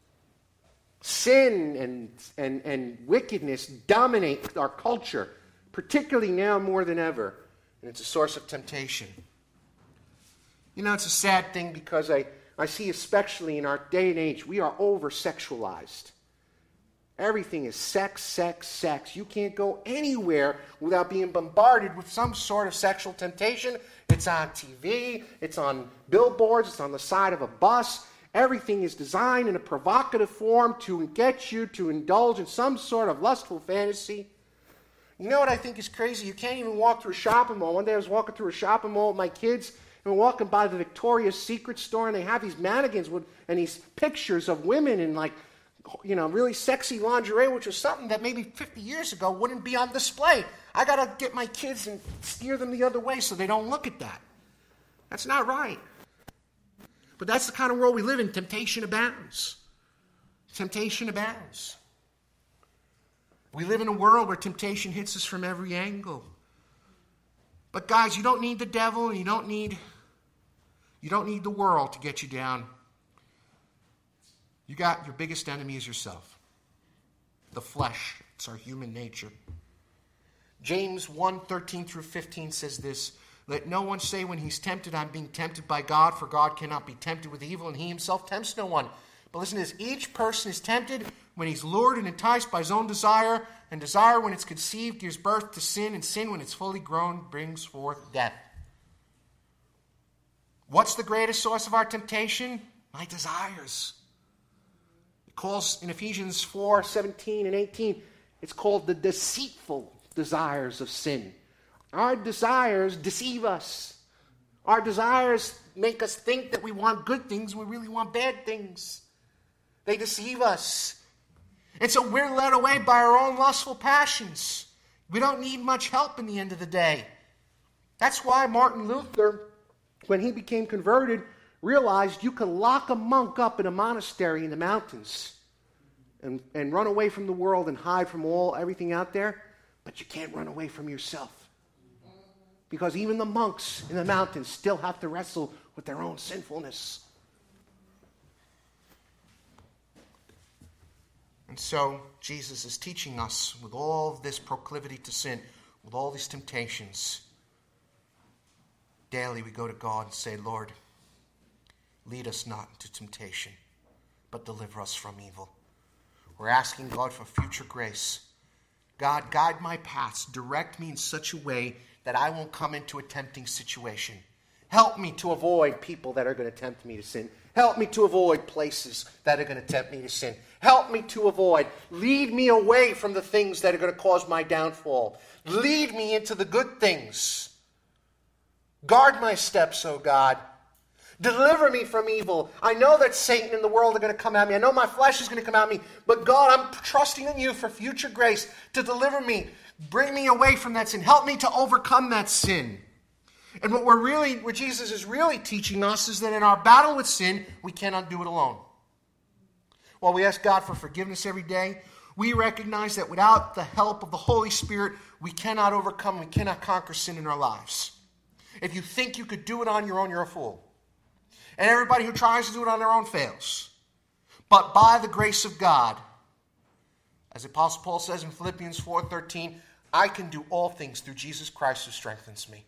Sin and wickedness dominate our culture. particularly now more than ever. And it's a source of temptation. You know, it's a sad thing because I see, especially in our day and age, we are over-sexualized. Everything is sex, sex, sex. You can't go anywhere without being bombarded with some sort of sexual temptation. It's on TV, it's on billboards, it's on the side of a bus. Everything is designed in a provocative form to get you to indulge in some sort of lustful fantasy. You know what I think is crazy? You can't even walk through a shopping mall. One day I was walking through a shopping mall with my kids, and we're walking by the Victoria's Secret store, and they have these mannequins and these pictures of women in, like, you know, really sexy lingerie, which was something that maybe 50 years ago wouldn't be on display. I got to get my kids and steer them the other way so they don't look at that. That's not right. But that's the kind of world we live in. Temptation abounds. Temptation abounds. We live in a world where temptation hits us from every angle. But guys, you don't need the devil, and you don't need the world to get you down. You got your biggest enemy is yourself. The flesh. It's our human nature. James 1:13-15 says this: "Let no one say when he's tempted, I'm being tempted by God, for God cannot be tempted with evil, and he himself tempts no one." But listen to this: each person is tempted when he's lured and enticed by his own desire, and desire, when it's conceived, gives birth to sin, and sin, when it's fully grown, brings forth death. What's the greatest source of our temptation? My desires. It calls in Ephesians 4:17 and 18, it's called the deceitful desires of sin. Our desires deceive us. Our desires make us think that we want good things when we really want bad things. They deceive us. And so we're led away by our own lustful passions. We don't need much help in the end of the day. That's why Martin Luther, when he became converted, realized you can lock a monk up in a monastery in the mountains and run away from the world and hide from everything out there, but you can't run away from yourself. Because even the monks in the mountains still have to wrestle with their own sinfulness. And so Jesus is teaching us, with all of this proclivity to sin, with all these temptations, daily we go to God and say, Lord, lead us not into temptation, but deliver us from evil. We're asking God for future grace. God, guide my paths. Direct me in such a way that I won't come into a tempting situation. Help me to avoid people that are going to tempt me to sin. Help me to avoid places that are going to tempt me to sin. Help me to avoid. Lead me away from the things that are going to cause my downfall. Lead me into the good things. Guard my steps, O God. Deliver me from evil. I know that Satan and the world are going to come at me. I know my flesh is going to come at me. But God, I'm trusting in you for future grace to deliver me. Bring me away from that sin. Help me to overcome that sin. And what Jesus is really teaching us is that in our battle with sin, we cannot do it alone. While we ask God for forgiveness every day, we recognize that without the help of the Holy Spirit, we cannot overcome, we cannot conquer sin in our lives. If you think you could do it on your own, you're a fool. And everybody who tries to do it on their own fails. But by the grace of God, as the Apostle Paul says in Philippians 4:13, I can do all things through Jesus Christ who strengthens me.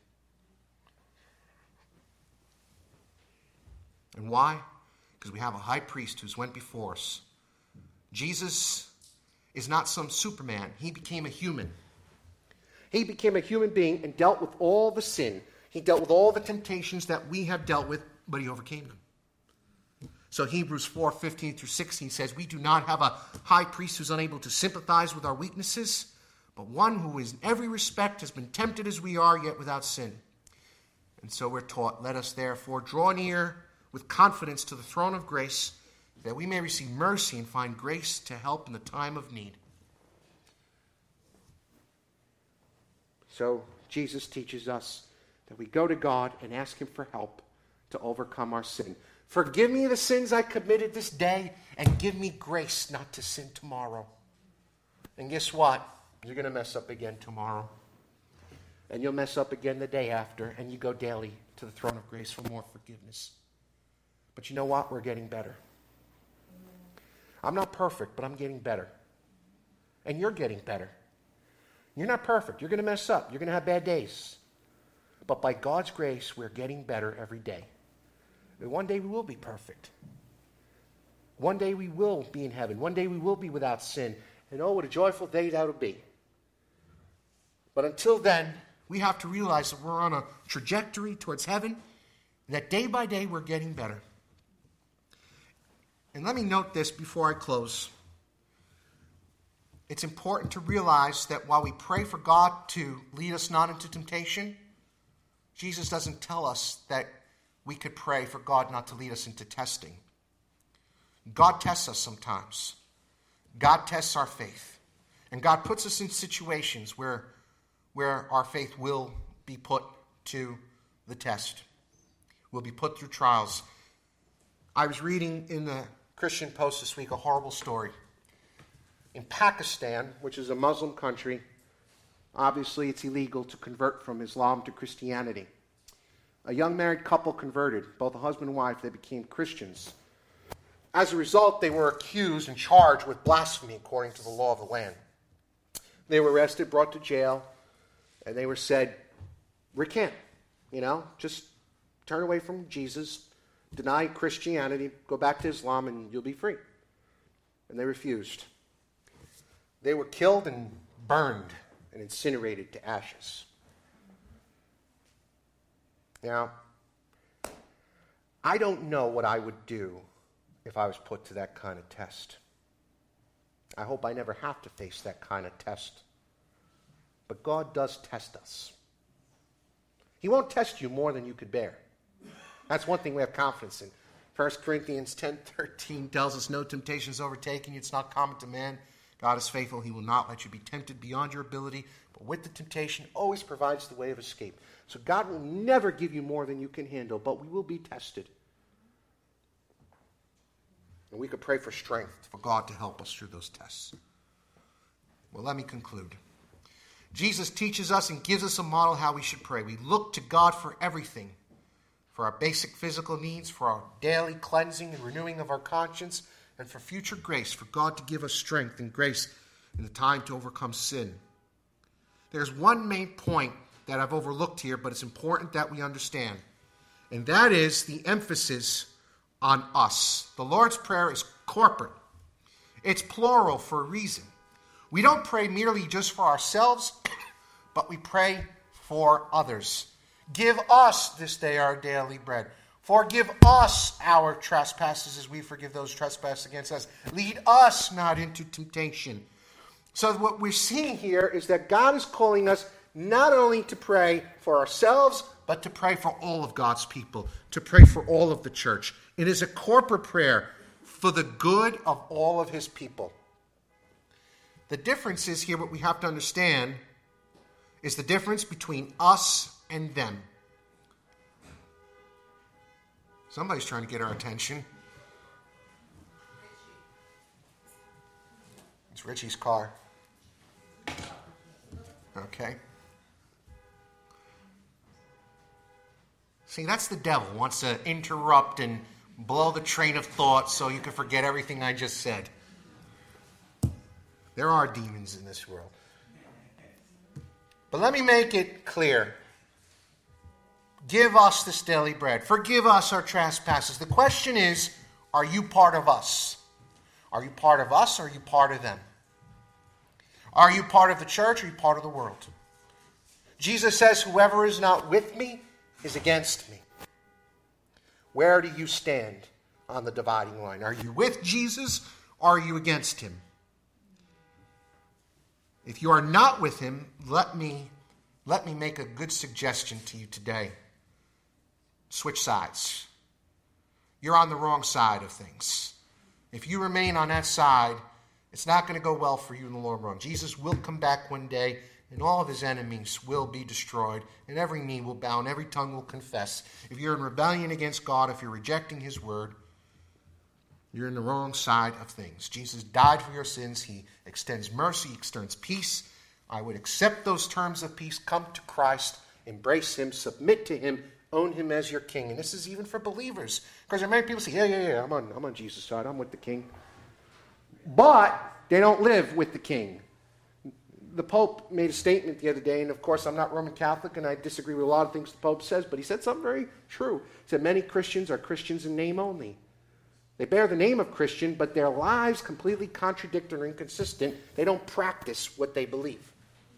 And why? Because we have a high priest who's went before us. Jesus is not some Superman. He became a human. He became a human being and dealt with all the sin. He dealt with all the temptations that we have dealt with, but he overcame them. So Hebrews 4:15-16 says, we do not have a high priest who's unable to sympathize with our weaknesses, but one who in every respect has been tempted as we are, yet without sin. And so we're taught, let us therefore draw near with confidence to the throne of grace, that we may receive mercy and find grace to help in the time of need. So Jesus teaches us that we go to God and ask him for help to overcome our sin. Forgive me the sins I committed this day, and give me grace not to sin tomorrow. And guess what? You're going to mess up again tomorrow. And you'll mess up again the day after, and you go daily to the throne of grace for more forgiveness. But you know what? We're getting better. I'm not perfect, but I'm getting better. And you're getting better. You're not perfect. You're going to mess up. You're going to have bad days. But by God's grace, we're getting better every day. And one day we will be perfect. One day we will be in heaven. One day we will be without sin. And oh, what a joyful day that will be. But until then, we have to realize that we're on a trajectory towards heaven, and that day by day we're getting better. And let me note this before I close. It's important to realize that while we pray for God to lead us not into temptation, Jesus doesn't tell us that we could pray for God not to lead us into testing. God tests us sometimes. God tests our faith. And God puts us in situations where our faith will be put to the test. We'll be put through trials. I was reading in the Christian Post this week a horrible story. In Pakistan, which is a Muslim country, obviously it's illegal to convert from Islam to Christianity. A young married couple converted, both a husband and wife. They became Christians. As a result, they were accused and charged with blasphemy according to the law of the land. They were arrested, brought to jail, and they were said, recant, just turn away from Jesus, deny Christianity, go back to Islam, and you'll be free. And they refused. They were killed and burned and incinerated to ashes. Now, I don't know what I would do if I was put to that kind of test. I hope I never have to face that kind of test. But God does test us. He won't test you more than you could bear. That's one thing we have confidence in. 1 Corinthians 10:13 tells us, no temptation is overtaking you. It's not common to man. God is faithful. He will not let you be tempted beyond your ability. But with the temptation, always provides the way of escape. So God will never give you more than you can handle, but we will be tested. And we could pray for strength for God to help us through those tests. Well, let me conclude. Jesus teaches us and gives us a model how we should pray. We look to God for everything. For our basic physical needs, for our daily cleansing and renewing of our conscience, and for future grace, for God to give us strength and grace in the time to overcome sin. There's one main point that I've overlooked here, but it's important that we understand. And that is the emphasis on us. The Lord's Prayer is corporate. It's plural for a reason. We don't pray merely just for ourselves, but we pray for others. Give us this day our daily bread. Forgive us our trespasses as we forgive those trespass against us. Lead us not into temptation. So what we're seeing here is that God is calling us not only to pray for ourselves, but to pray for all of God's people, to pray for all of the church. It is a corporate prayer for the good of all of his people. The difference is here, what we have to understand is the difference between us and them. Somebody's trying to get our attention. It's Richie's car. Okay. See, that's the devil. Wants to interrupt and blow the train of thought so you can forget everything I just said. There are demons in this world. But let me make it clear. Give us this daily bread. Forgive us our trespasses. The question is, are you part of us? Are you part of us or are you part of them? Are you part of the church or are you part of the world? Jesus says, whoever is not with me is against me. Where do you stand on the dividing line? Are you with Jesus or are you against him? If you are not with him, let me make a good suggestion to you today. Switch sides. You're on the wrong side of things. If you remain on that side, it's not going to go well for you in the long run. Jesus will come back one day, and all of his enemies will be destroyed, and every knee will bow, and every tongue will confess. If you're in rebellion against God, if you're rejecting his word, you're in the wrong side of things. Jesus died for your sins. He extends mercy, he extends peace. I would accept those terms of peace. Come to Christ, embrace him, submit to him, own him as your king. And this is even for believers. Because there are many people who say, yeah, I'm on Jesus' side. I'm with the king. But they don't live with the king. the Pope made a statement the other day, and of course I'm not Roman Catholic and I disagree with a lot of things the Pope says, but he said something very true. He said many Christians are Christians in name only. They bear the name of Christian, but their lives completely contradict or inconsistent. They don't practice what they believe.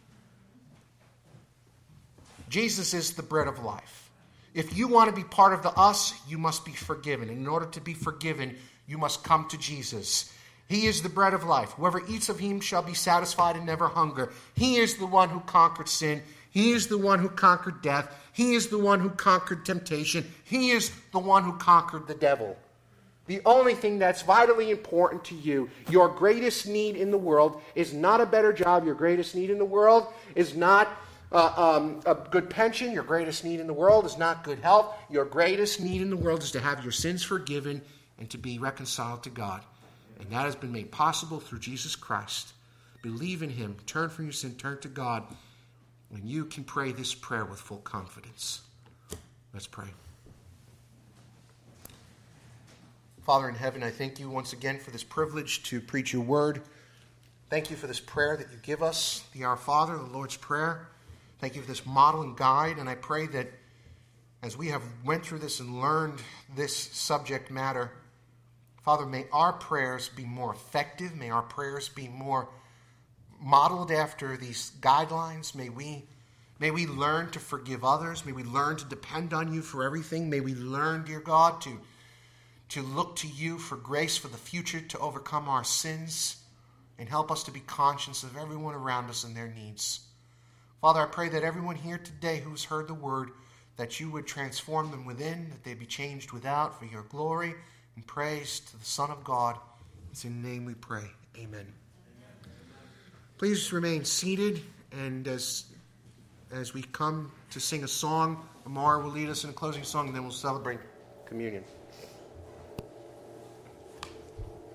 Jesus is the bread of life. If you want to be part of the us, you must be forgiven. And in order to be forgiven, you must come to Jesus. He is the bread of life. Whoever eats of him shall be satisfied and never hunger. He is the one who conquered sin. He is the one who conquered death. He is the one who conquered temptation. He is the one who conquered the devil. The only thing that's vitally important to you, your greatest need in the world, is not a better job. Your greatest need in the world is not a good pension. Your greatest need in the world is not good health. Your greatest need in the world is to have your sins forgiven and to be reconciled to God. And that has been made possible through Jesus Christ. Believe in him. Turn from your sin. Turn to God. And you can pray this prayer with full confidence. Let's pray. Father in heaven, I thank you once again for this privilege to preach your word. Thank you for this prayer that you give us, the Our Father, the Lord's Prayer. Thank you for this model and guide, and I pray that as we have went through this and learned this subject matter, Father, may our prayers be more effective. May our prayers be more modeled after these guidelines. May we learn to forgive others. May we learn to depend on you for everything. May we learn, dear God, to look to you for grace for the future, to overcome our sins, and help us to be conscious of everyone around us and their needs. Father, I pray that everyone here today who's heard the word, that you would transform them within, that they be changed without for your glory and praise to the Son of God. It's in your name we pray. Amen. Please remain seated, and as we come to sing a song, Amara will lead us in a closing song, and then we'll celebrate communion.